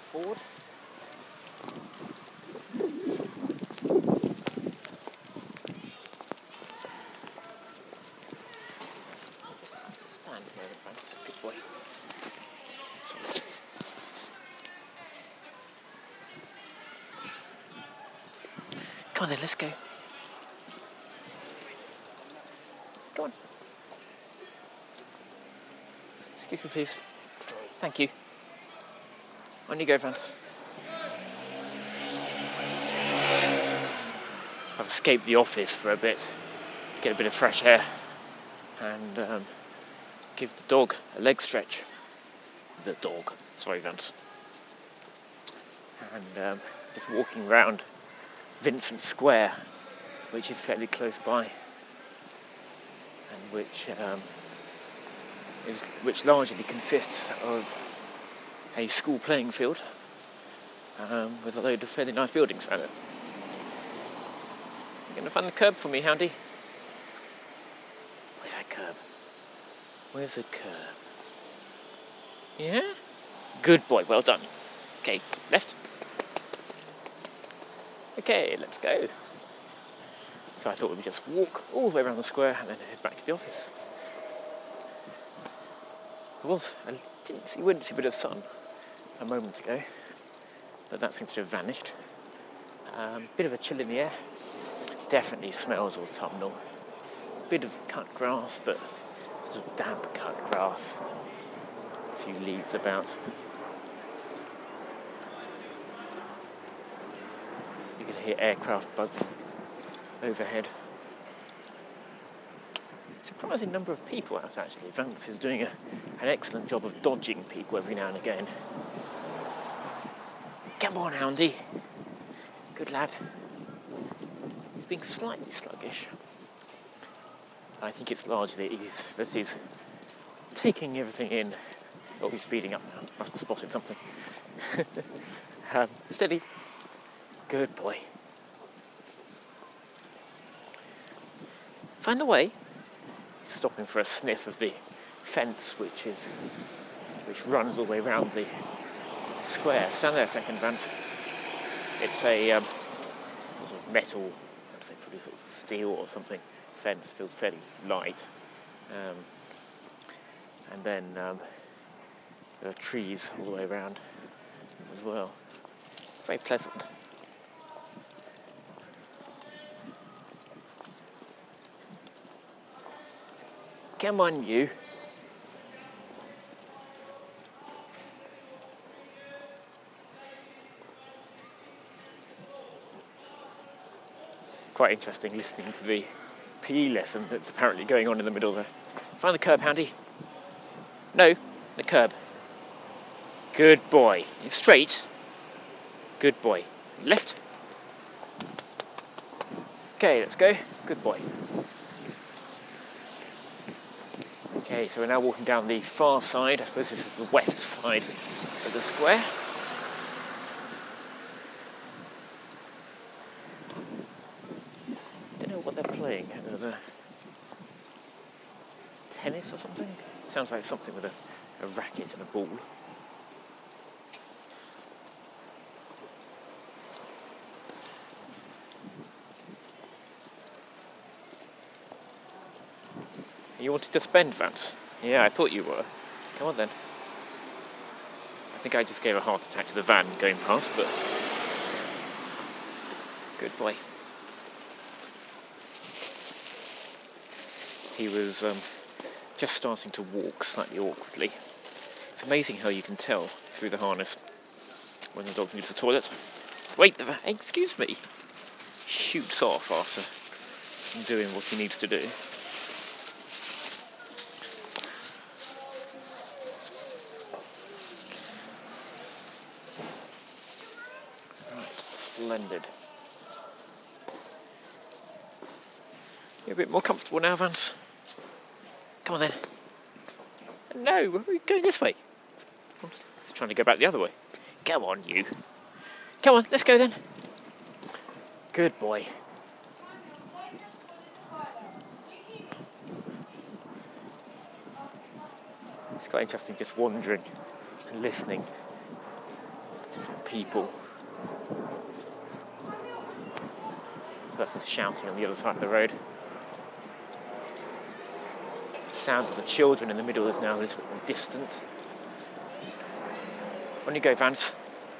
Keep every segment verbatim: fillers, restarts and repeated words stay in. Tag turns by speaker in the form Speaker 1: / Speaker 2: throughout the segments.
Speaker 1: forward. Just stand here in advance. Good boy. Sorry. Come on then, let's go. Go on. Excuse me, please. Thank you. On you go, Vance. I've escaped the office for a bit, get a bit of fresh air, and um, give the dog a leg stretch. The dog, sorry, Vance. And um, just walking around Vincent Square, which is fairly close by, and which um, is which largely consists of a school playing field um, with a load of fairly nice buildings around it. You gonna find the curb for me, Houndy? Where's that curb? Where's the curb? Yeah? Good boy, well done. Okay, left. Okay, let's go. So I thought we'd just walk all the way around the square and then head back to the office. There was, I didn't see, wouldn't see a bit of sun a moment ago, but that seems to have vanished. Um, bit of a chill in the air. Definitely smells autumnal. Bit of cut grass, but sort of damp cut grass. A few leaves about. You can hear aircraft buzzing overhead. Surprising number of people out actually. Vance is doing a, an excellent job of dodging people every now and again. Come on, Houndy. Good lad. He's being slightly sluggish. I think it's largely he's, that he's taking everything in. Oh, he's speeding up now. Must have spotted something. um, steady. Good boy. Find the way. Stopping for a sniff of the fence, which is which runs all the way around the square. Stand there a second, Vance. It's a um, sort of metal, I'd say probably sort of steel or something. Fence feels fairly light, um, and then um, there are trees all the way around as well. Very pleasant. Come on, you. Quite interesting listening to the P E lesson that's apparently going on in the middle there. Find the curb, Handy. No, the curb. Good boy. You straight. Good boy. Left. Okay, let's go. Good boy. Okay, so we're now walking down the far side. I suppose this is the west side of the square. Don't know what they're playing. Uh, the tennis or something? Sounds like something with a, a racket and a ball. You wanted to spend, Vance? Yeah, I thought you were. Come on then. I think I just gave a heart attack to the van going past, but... Good boy. He was um, just starting to walk slightly awkwardly. It's amazing how you can tell through the harness when the dog needs the toilet. Wait, the van, excuse me. Shoots off after doing what he needs to do. Splendid. You're a bit more comfortable now, Vance? Come on then. No, we're going this way. I'm just trying to go back the other way. Go on, you. Come on, let's go then. Good boy. It's quite interesting just wandering and listening to people. Person's shouting on the other side of the road. The sound of the children in the middle is now a little bit more distant. On you go, Vance.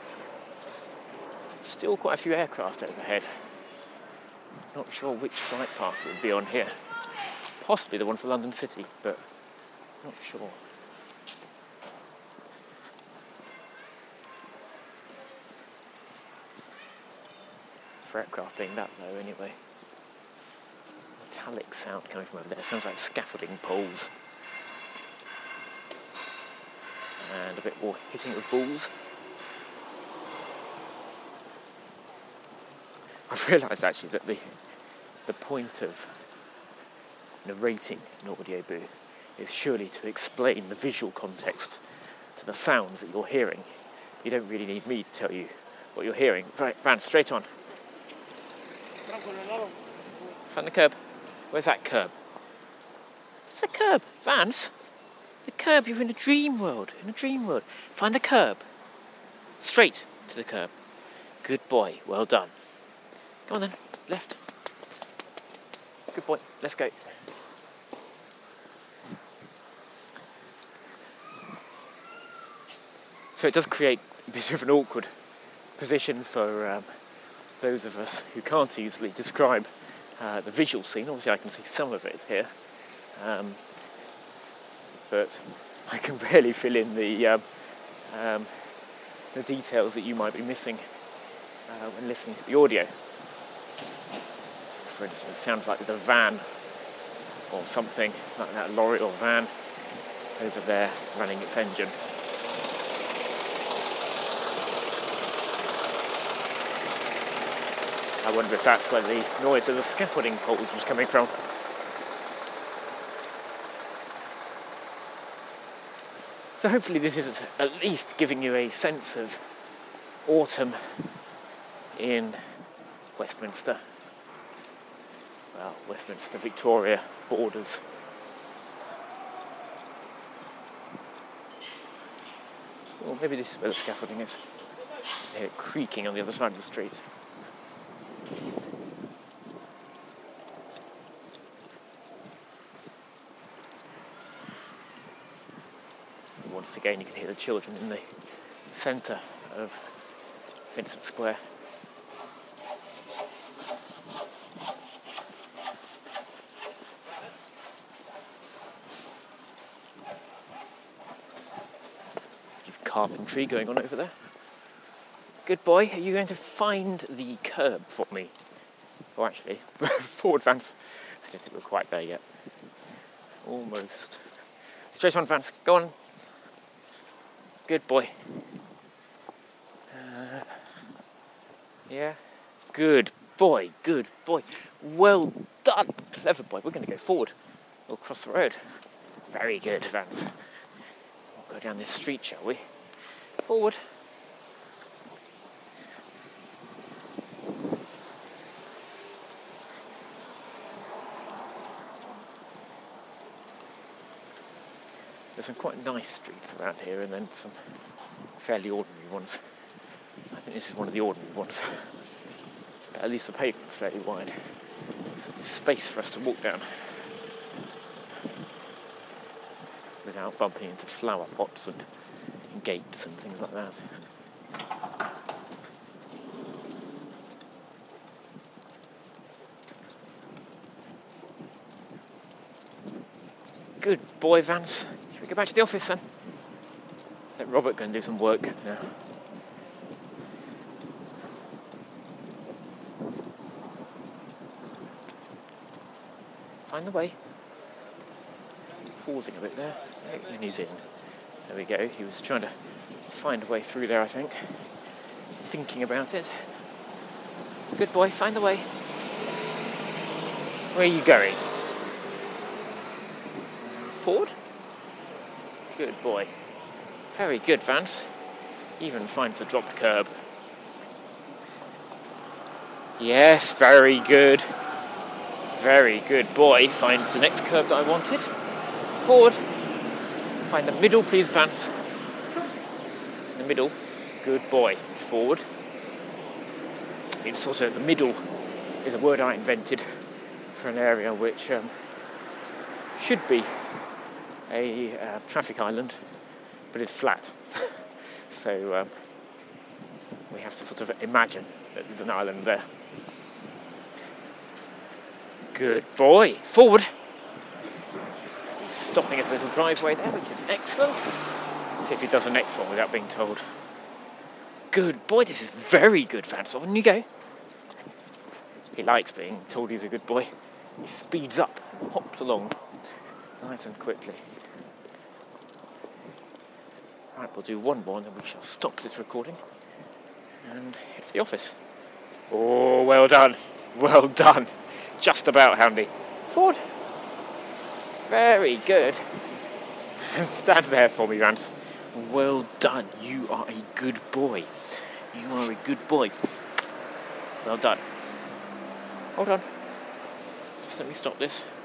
Speaker 1: Still quite a few aircraft overhead. Not sure which flight path it would be on here. Possibly the one for London City, but not sure. For aircraft being that low anyway. Metallic sound coming from over there. Sounds like scaffolding poles. And a bit more hitting of balls. I've realised actually that the the point of narrating an audiobook is surely to explain the visual context to the sounds that you're hearing. You don't really need me to tell you what you're hearing. Right, Van, straight on. Find the curb. Where's that curb? It's the curb, Vance. The curb, you're in a dream world, in a dream world. Find the curb. Straight to the curb. Good boy, well done. Come on then, left. Good boy, let's go. So it does create a bit of an awkward position for um, those of us who can't easily describe uh, the visual scene. Obviously I can see some of it here. Um, but I can barely fill in the um, um, the details that you might be missing uh, when listening to the audio. So for instance, it sounds like the van or something like that, lorry or van over there running its engine. I wonder if that's where the noise of the scaffolding poles was coming from. So hopefully this is at least giving you a sense of autumn in Westminster. Well, Westminster, Victoria borders. Well, maybe this is where the scaffolding is. I hear it creaking on the other side of the street. Once again, you can hear the children in the centre of Vincent Square. You've carpentry going on over there. Good boy, are you going to find the curb for me? Oh, actually, forward, Vance. I don't think we're quite there yet. Almost. Straight on, Vance. Go on. Good boy. Uh, yeah. Good boy. Good boy. Well done. Clever boy. We're going to go forward. We'll cross the road. Very good, Vance. We'll go down this street, shall we? Forward. There's some quite nice streets around here and then some fairly ordinary ones. I think this is one of the ordinary ones. But at least the pavement's fairly wide. So there's space for us to walk down without bumping into flower pots and gates and things like that. Good boy, Vance. Should we go back to the office then? Let Robert go and do some work now. Find the way. Pausing a bit there. And he's in. There we go. He was trying to find a way through there, I think. Thinking about it. Good boy, find the way. Where are you going? Forward? Good boy. Very good, Vance. Even finds the dropped curb. Yes, very good. Very good boy. Finds the next curb that I wanted. Forward. Find the middle, please, Vance. In the middle. Good boy. Forward. It's sort of the middle is a word I invented for an area which um, should be a uh, traffic island, but is flat. So um, we have to sort of imagine that there's an island there. Good boy. Forward. He's stopping at a little driveway there, which is excellent. See if he does the next one without being told. Good boy. This is very good, Vance. On you go. He likes being told he's a good boy. He speeds up, hops along nice and quickly. Right, we'll do one more and then we shall stop this recording and head for the office. Oh, well done. Well done. Just about handy. Forward. Very good. And stand there for me, Vance. Well done. You are a good boy. You are a good boy. Well done. Hold on. Just let me stop this.